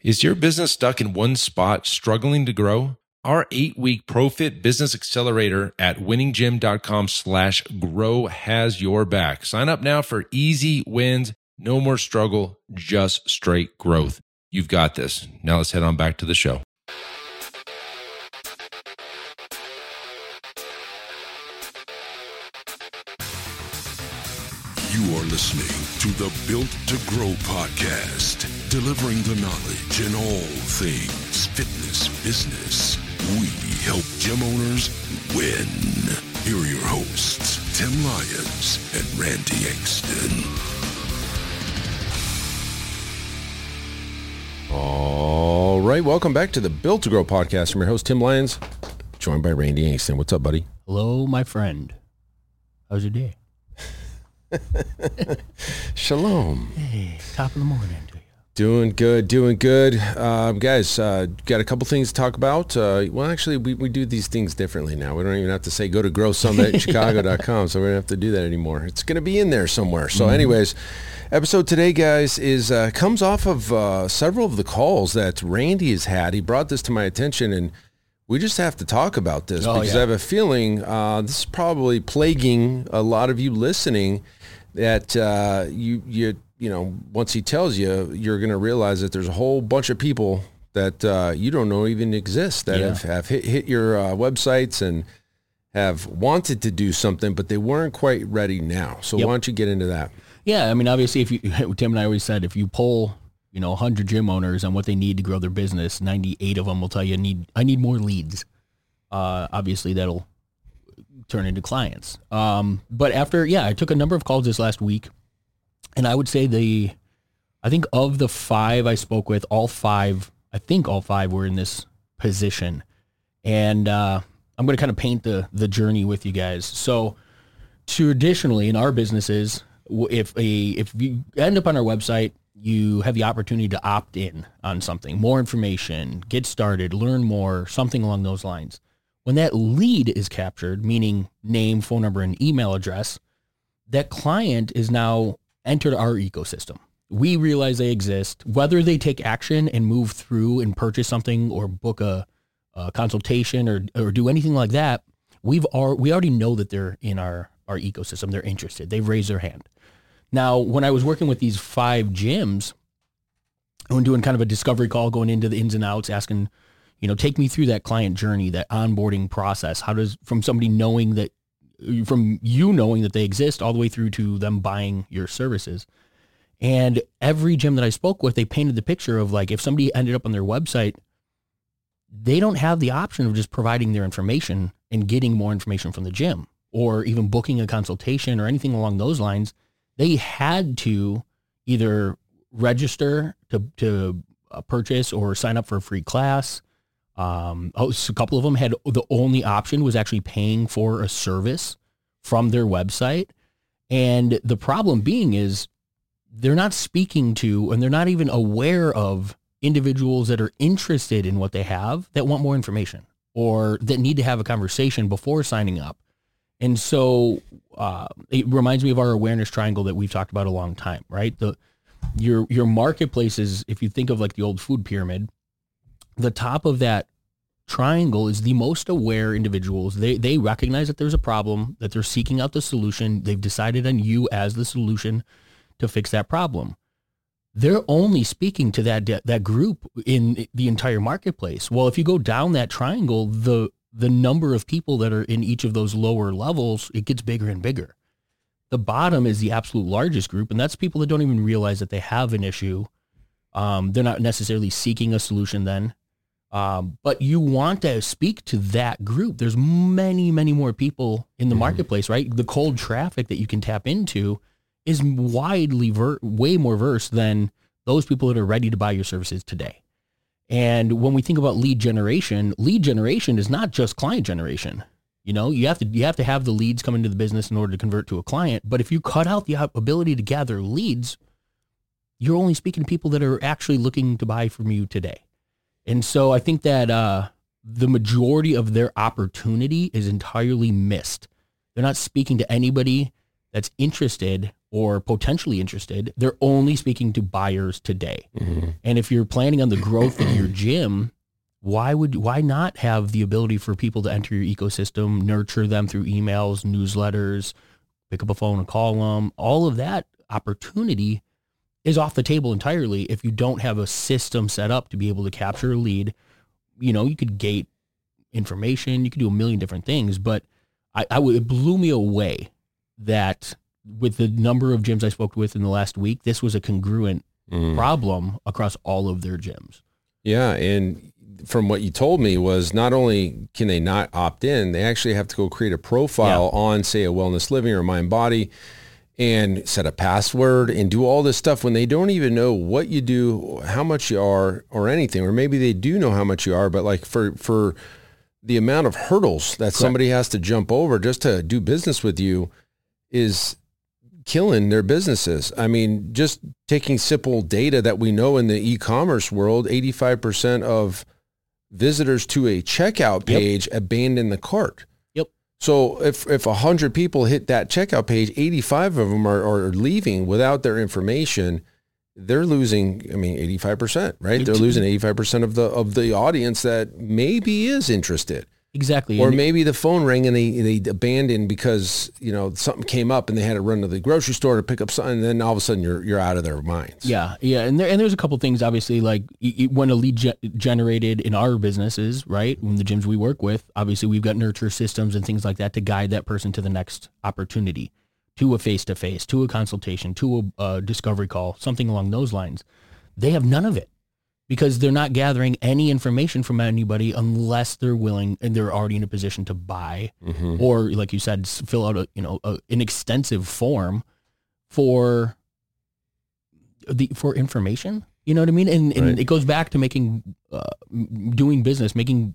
Is your business stuck in one spot, struggling to grow? Our 8-week ProFit Business Accelerator at winninggym.com/grow has your back. Sign up now for easy wins, no more struggle, just straight growth. You've got this. Now let's head on back to the show. You are listening to the Built to Grow podcast, delivering the knowledge in all things fitness business. We help gym owners win. Here are your hosts, Tim Lyons and Randy Engston. All right, welcome back to the Built to Grow podcast. I'm your host, Tim Lyons, joined by Randy Engston. What's up, buddy? Hello, my friend. How's your day? Shalom. Hey, top of the morning to you. Doing good. Guys, got a couple things to talk about. Well, actually, we do these things differently now. We don't even have to say go to growsummit.chicago.com, so we don't have to do that anymore. It's going to be in there somewhere. So anyways, episode today, guys, is comes off of several of the calls that Randy has had. He brought this to my attention, and we just have to talk about this because I have a feeling this is probably plaguing a lot of you listening, that you know, once he tells you, you're going to realize that there's a whole bunch of people that you don't know even exist that have hit your websites and have wanted to do something, but they weren't quite ready now. So why don't you get into that? Yeah, I mean, obviously, if you, Tim and I always said, if you poll, 100 gym owners on what they need to grow their business, 98 of them will tell you, I need more leads. Obviously, that'll turn into clients. But after, I took a number of calls this last week, and I would say I think of the 5 I spoke with, all 5 were in this position. And I'm going to kind of paint the journey with you guys. So traditionally in our businesses, if you end up on our website, you have the opportunity to opt in on something, more information, get started, learn more, something along those lines. When that lead is captured, meaning name, phone number, and email address, that client is now entered our ecosystem. We realize they exist. Whether they take action and move through and purchase something or book a consultation or do anything like that, we already know that they're in our ecosystem. They're interested. They've raised their hand. Now, when I was working with these 5 gyms, and doing kind of a discovery call, going into the ins and outs, asking, take me through that client journey, that onboarding process. How does, from somebody knowing that they exist all the way through to them buying your services. And every gym that I spoke with, they painted the picture of, like, if somebody ended up on their website, they don't have the option of just providing their information and getting more information from the gym, or even booking a consultation or anything along those lines. They had to either register to purchase or sign up for a free class. A couple of them had, the only option was actually paying for a service from their website. And the problem being is they're not speaking to, and they're not even aware of, individuals that are interested in what they have, that want more information or that need to have a conversation before signing up. And so it reminds me of our awareness triangle that we've talked about a long time, right? Your marketplace is, if you think of like the old food pyramid, the top of that triangle is the most aware individuals. They recognize that there's a problem, that they're seeking out the solution. They've decided on you as the solution to fix that problem. They're only speaking to that group in the entire marketplace. Well, if you go down that triangle, the number of people that are in each of those lower levels, it gets bigger and bigger. The bottom is the absolute largest group, and that's people that don't even realize that they have an issue. They're not necessarily seeking a solution then. But you want to speak to that group. There's many, many more people in the marketplace, right? The cold traffic that you can tap into is widely way more versed than those people that are ready to buy your services today. And when we think about lead generation is not just client generation. You have to have the leads come into the business in order to convert to a client. But if you cut out the ability to gather leads, you're only speaking to people that are actually looking to buy from you today. And so I think that the majority of their opportunity is entirely missed. They're not speaking to anybody that's interested or potentially interested, they're only speaking to buyers today. And if you're planning on the growth of your gym, why not have the ability for people to enter your ecosystem, nurture them through emails, newsletters, pick up a phone and call them? All of that opportunity is off the table entirely if you don't have a system set up to be able to capture a lead. You know, you could gate information, you could do a million different things, but it blew me away that with the number of gyms I spoke with in the last week, this was a congruent problem across all of their gyms. Yeah, and from what you told me was not only can they not opt in, they actually have to go create a profile on, say, a Wellness Living or Mind Body and set a password and do all this stuff when they don't even know what you do, how much you are, or anything. Or maybe they do know how much you are, but like for the amount of hurdles that somebody has to jump over just to do business with you is killing their businesses. I mean, just taking simple data that we know in the e-commerce world, 85% of visitors to a checkout page abandon the cart. Yep. So if 100 people hit that checkout page, 85 of them are leaving without their information. They're losing, 85%, right? They're losing 85% of the audience that maybe is interested. Exactly. Or maybe the phone rang and they abandoned because, something came up and they had to run to the grocery store to pick up something, and then all of a sudden you're out of their minds. Yeah. And there's a couple things, obviously, like when a lead generated in our businesses, right? In the gyms we work with, obviously we've got nurture systems and things like that to guide that person to the next opportunity, to a face-to-face, to a consultation, to a discovery call, something along those lines. They have none of it because they're not gathering any information from anybody unless they're willing and they're already in a position to buy or, like you said, fill out an extensive form for information. You know what I mean? And it goes back to making doing business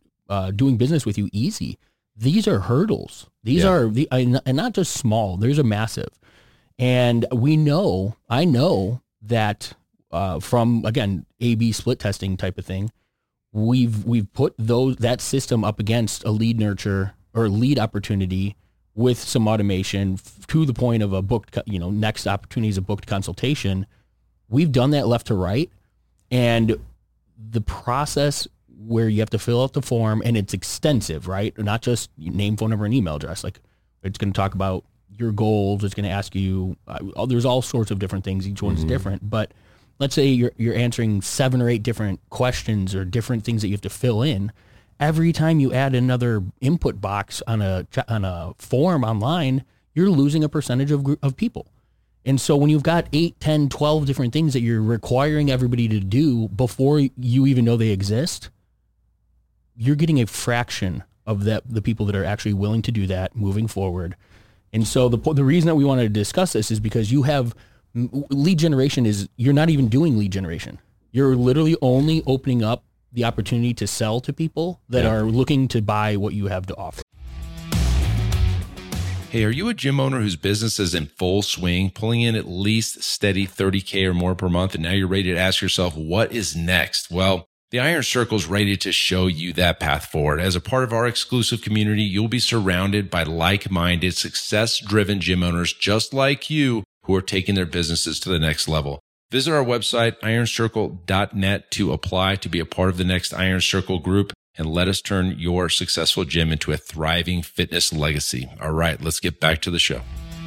with you easy. These are hurdles. These are and not just small. There's a massive, and I know that from, again, A/B split testing type of thing, we've put that system up against a lead nurture or lead opportunity with some automation to the point of a booked, next opportunity is a booked consultation. We've done that left to right, and the process where you have to fill out the form, and it's extensive, right? Not just name, phone number, and email address. Like, it's going to talk about your goals. It's going to ask you, there's all sorts of different things. Each one's different. But let's say you're answering 7 or 8 different questions or different things that you have to fill in. Every time you add another input box on a form online, you're losing a percentage of people. And so when you've got 8, 10, 12 different things that you're requiring everybody to do before you even know they exist, you're getting a fraction of the people that are actually willing to do that moving forward. And so the reason that we wanted to discuss this is because you have lead generation you're not even doing lead generation. You're literally only opening up the opportunity to sell to people that are looking to buy what you have to offer. Hey, are you a gym owner whose business is in full swing, pulling in at least steady $30K or more per month, and now you're ready to ask yourself, what is next? Well, the Iron Circle is ready to show you that path forward. As a part of our exclusive community, you'll be surrounded by like-minded, success-driven gym owners just like you who are taking their businesses to the next level. Visit our website, ironcircle.net, to apply to be a part of the next Iron Circle group, and let us turn your successful gym into a thriving fitness legacy. All right, let's get back to the show.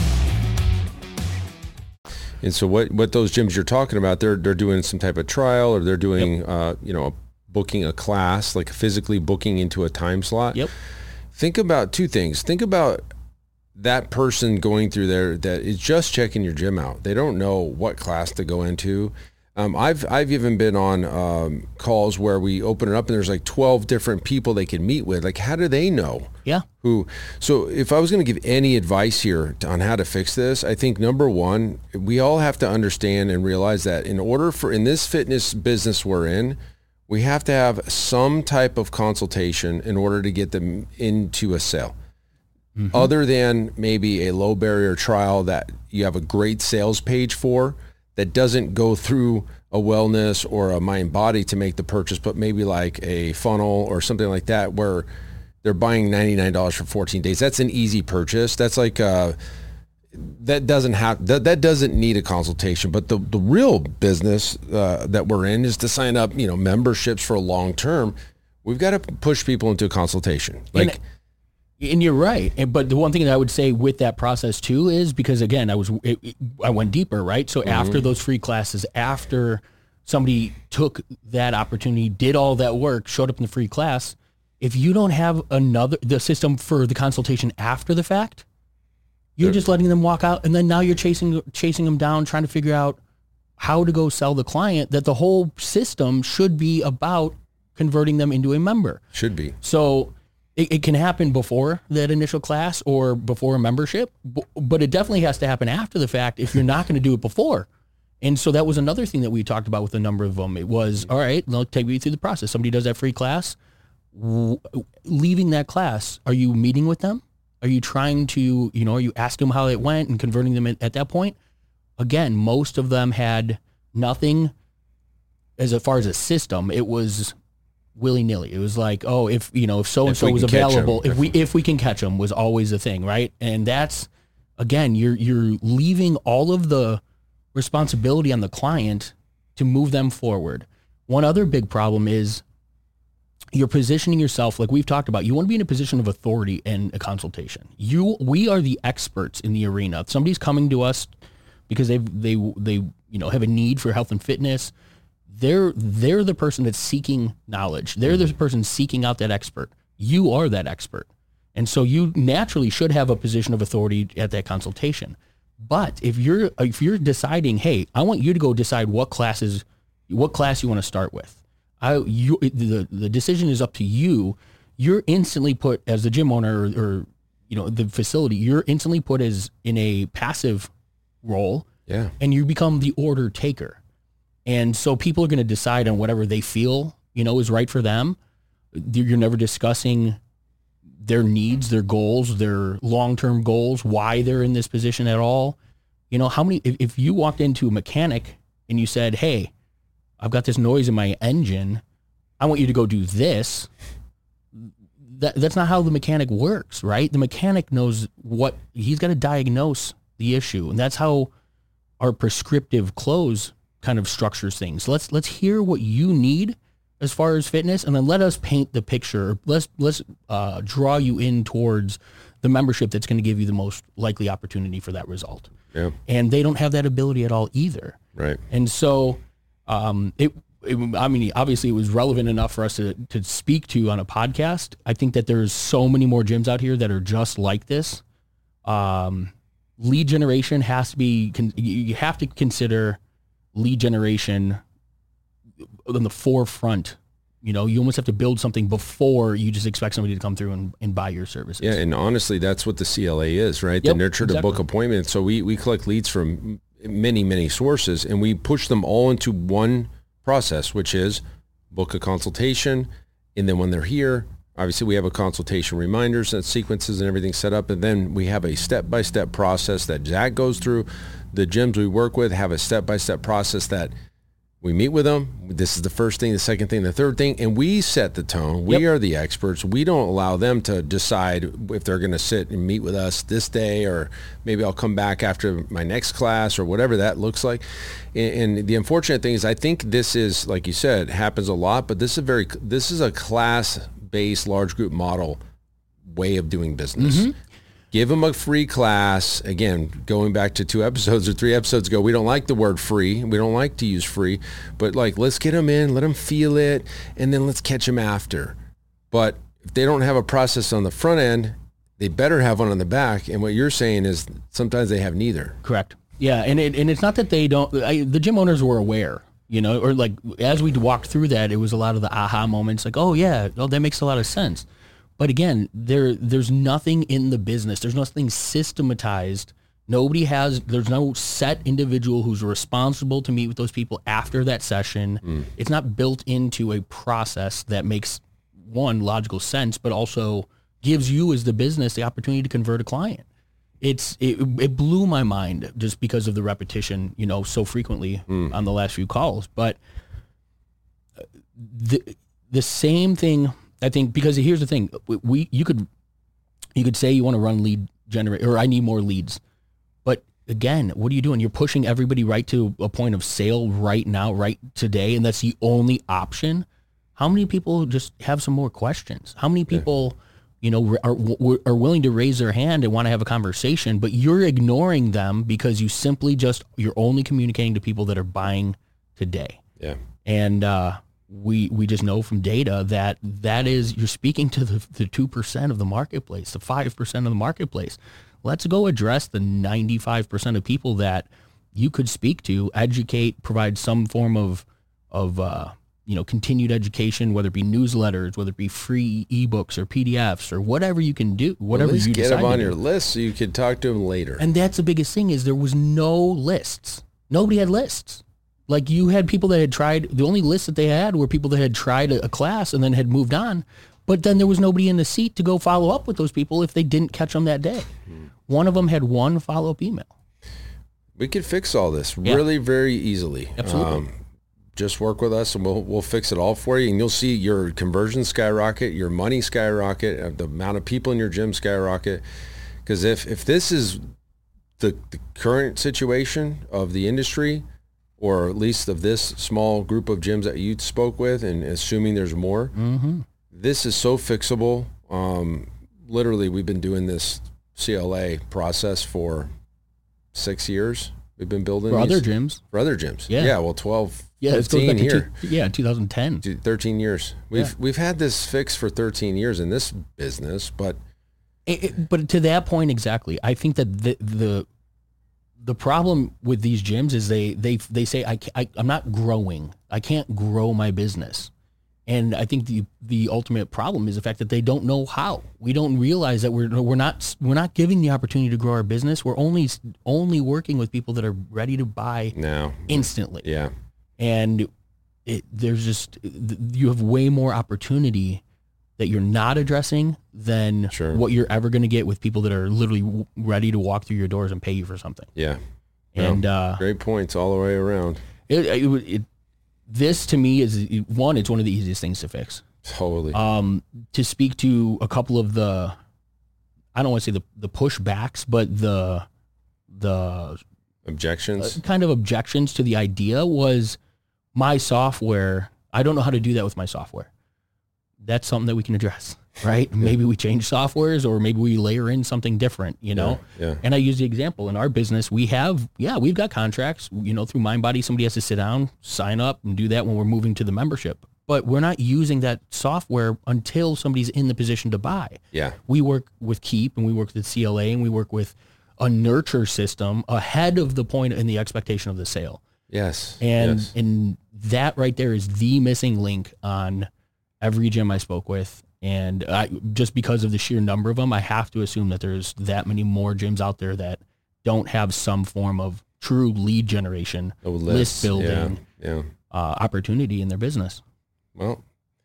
And so what those gyms you're talking about, they're doing some type of trial, or they're doing, booking a class, like physically booking into a time slot. Yep. Think about 2 things. Think about that person going through there that is just checking your gym out. They don't know what class to go into. I've even been on calls where we open it up and there's like 12 different people they can meet with. Like, how do they know? Yeah. So if I was going to give any advice here on how to fix this, I think number one, we all have to understand and realize that in this fitness business we're in, we have to have some type of consultation in order to get them into a sale. Other than maybe a low barrier trial that you have a great sales page for, that doesn't go through a wellness or a mind body to make the purchase, but maybe like a funnel or something like that where they're buying $99 for 14 days. That's an easy purchase. That's like, that doesn't need a consultation. But the real business that we're in is to sign up, memberships for a long term. We've got to push people into a consultation. And you're right. But the one thing that I would say with that process too is because, again, I went deeper, right? So after those free classes, after somebody took that opportunity, did all that work, showed up in the free class, if you don't have the system for the consultation after the fact, you're just letting them walk out, and then now you're chasing them down, trying to figure out how to go sell the client that the whole system should be about converting them into a member. Should be. So it can happen before that initial class or before a membership, but it definitely has to happen after the fact if you're not going to do it before. And so that was another thing that we talked about with a number of them. It was, all right, they'll take you through the process. Somebody does that free class. Leaving that class, are you meeting with them? Are you trying to, are you asking them how it went and converting them at that point? Again, most of them had nothing as far as a system. It was willy-nilly. It was like, oh, if so-and-so was available, if we can catch them was always a thing, right? And that's, again, you're leaving all of the responsibility on the client to move them forward. One other big problem is you're positioning yourself, like we've talked about, you want to be in a position of authority in a consultation. We are the experts in the arena. If somebody's coming to us because they have a need for health and fitness, they're the person that's seeking knowledge. They're the person seeking out that expert. You are that expert. And so you naturally should have a position of authority at that consultation. But if you're deciding, hey, I want you to go decide what class you want to start with. The decision is up to you. You're instantly put as the gym owner or the facility, you're instantly put as in a passive role. Yeah. And you become the order taker. And so people are going to decide on whatever they feel, is right for them. You're never discussing their needs, their goals, their long-term goals, why they're in this position at all. If you walked into a mechanic and you said, hey, I've got this noise in my engine, I want you to go do this. That's not how the mechanic works, right? The mechanic knows he's got to diagnose the issue. And that's how our prescriptive close kind of structures things. Let's hear what you need as far as fitness, and then let us paint the picture. Let's draw you in towards the membership that's going to give you the most likely opportunity for that result. Yeah. And they don't have that ability at all either. Right. And so obviously it was relevant enough for us to speak to on a podcast. I think that there's so many more gyms out here that are just like this. Lead generation has to be, you have to consider lead generation on the forefront. You almost have to build something before you just expect somebody to come through and buy your services. Yeah, and honestly, that's what the CLA is, right? Yep, the nurture to book appointments. So we collect leads from many, many sources, and we push them all into one process, which is book a consultation. And then when they're here, obviously we have a consultation reminders and sequences and everything set up. And then we have a step-by-step process that Zach goes through. The gyms we work with have a step-by-step process that we meet with them. This is the first thing, the second thing, the third thing, and we set the tone. We are the experts. We don't allow them to decide if they're going to sit and meet with us this day, or maybe I'll come back after my next class, or whatever that looks like. And the unfortunate thing is, I think this is, like you said, happens a lot, but this is a class-based large group model way of doing business. Mm-hmm. Give them a free class. Again, going back to 2 episodes or 3 episodes ago, we don't like the word free. We don't like to use free, but let's get them in, let them feel it, and then let's catch them after. But if they don't have a process on the front end, they better have one on the back. And what you're saying is sometimes they have neither. Correct. Yeah. And it's not that they don't, the gym owners were aware, or like as we walked through that, it was a lot of the aha moments, like, oh yeah, that makes a lot of sense. But again, there's nothing in the business. There's nothing systematized. There's no set individual who's responsible to meet with those people after that session. It's not built into a process that makes, one, logical sense, but also gives you as the business the opportunity to convert a client. It blew my mind just because of the repetition, so frequently on the last few calls. But the same thing, I think, because here's the thing, you could say you want to run lead generate, or I need more leads, again, what are you doing? You're pushing everybody right to a point of sale right now, right today, and that's the only option. How many people just have some more questions? How many people, are willing to raise their hand and want to have a conversation, but you're ignoring them because you're only communicating to people that are buying today. Yeah. And we just know from data that is, you're speaking to the 2% of the marketplace, the 5% of the marketplace. Let's go address the 95% of people that you could speak to, educate, provide some form of continued education, whether it be newsletters, whether it be free ebooks or PDFs or whatever you can do, whatever you get them on your list so you can talk to them later. And that's the biggest thing is there was no lists. Nobody had lists. Like you had people that had tried, the only lists that they had were people that had tried a class and then had moved on. But then there was nobody in the seat to go follow up with those people if they didn't catch them that day. One of them had one follow-up email. We could fix all this really very easily. Absolutely. Just work with us and we'll fix it all for you. And you'll see your conversion skyrocket, your money skyrocket, the amount of people in your gym skyrocket. Because if this is the current situation of the industry, or at least of this small group of gyms that you spoke with, and assuming there's more, this is so fixable. Literally, we've been doing this CLA process for 6 years. We've been building for other gyms. For other gyms. Yeah. Yeah, well, 12, yeah, 15 here. 2010. 13 years. We've had this fixed for 13 years in this business, but... But to that point, exactly. I think that the problem with these gyms is they say, I'm not growing. I can't grow my business. And I think the ultimate problem is the fact that they don't know how. We don't realize that we're not giving the opportunity to grow our business. We're only working with people that are ready to buy now instantly. Yeah. And you have way more opportunity that you're not addressing than what you're ever going to get with people that are literally ready to walk through your doors and pay you for something. Yeah. And great points all the way around. This to me is it's one of the easiest things to fix. Totally. To speak to a couple of I don't want to say the pushbacks, but the objections, kind of objections to the idea was my software. I don't know how to do that with my software. That's something that we can address, right? Maybe we change softwares or maybe we layer in something different, Yeah. And I use the example in our business. We've got contracts, through MindBody, somebody has to sit down, sign up and do that when we're moving to the membership, but we're not using that software until somebody's in the position to buy. Yeah. We work with Keep and we work with CLA and we work with a nurture system ahead of the point in the expectation of the sale. Yes. And that right there is the missing link on every gym I spoke with. And just because of the sheer number of them, I have to assume that there's that many more gyms out there that don't have some form of true lead generation, list building, opportunity in their business. Well,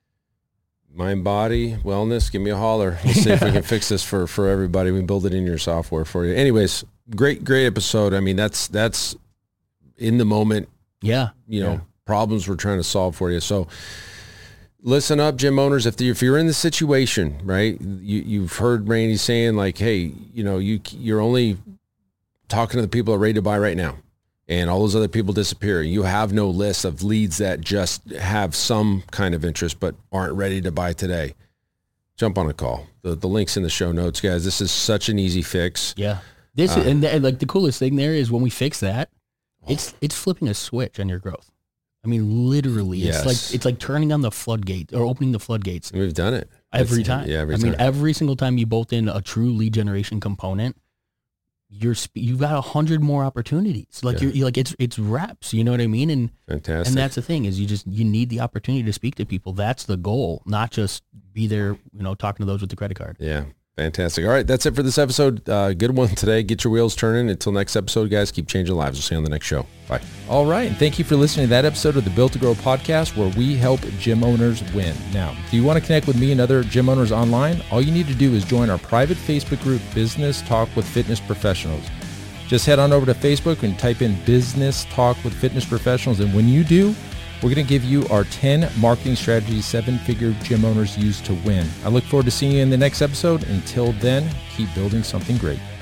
MindBody Wellness, give me a holler. We'll see if we can fix this for everybody. We build it in your software for you. Anyways, great episode. I mean, that's in the moment. Yeah. Problems we're trying to solve for you. So listen up, gym owners. If you're in the situation, right, you've heard Randy saying like, hey, you're only talking to the people that are ready to buy right now, and all those other people disappear. You have no list of leads that just have some kind of interest but aren't ready to buy today. Jump on a call. The link's in the show notes, guys. This is such an easy fix. Yeah. And like the coolest thing there is when we fix that, it's flipping a switch on your growth. I mean, literally, it's like turning on the floodgate or opening the floodgates. And we've done it every time. Yeah, every time. I mean, every single time you bolt in a true lead generation component, you've got 100 more opportunities. Like you're like it's reps. You know what I mean? And fantastic. And that's the thing is you need the opportunity to speak to people. That's the goal, not just be there, talking to those with the credit card. Yeah. Fantastic. All right. That's it for this episode. Good one today. Get your wheels turning. Until next episode, guys, keep changing lives. We'll see you on the next show. Bye. All right. And thank you for listening to that episode of the Built to Grow podcast, where we help gym owners win. Now, do you want to connect with me and other gym owners online? All you need to do is join our private Facebook group, Business Talk with Fitness Professionals. Just head on over to Facebook and type in Business Talk with Fitness Professionals. And when you do, we're going to give you our 10 marketing strategies 7-figure gym owners use to win. I look forward to seeing you in the next episode. Until then, keep building something great.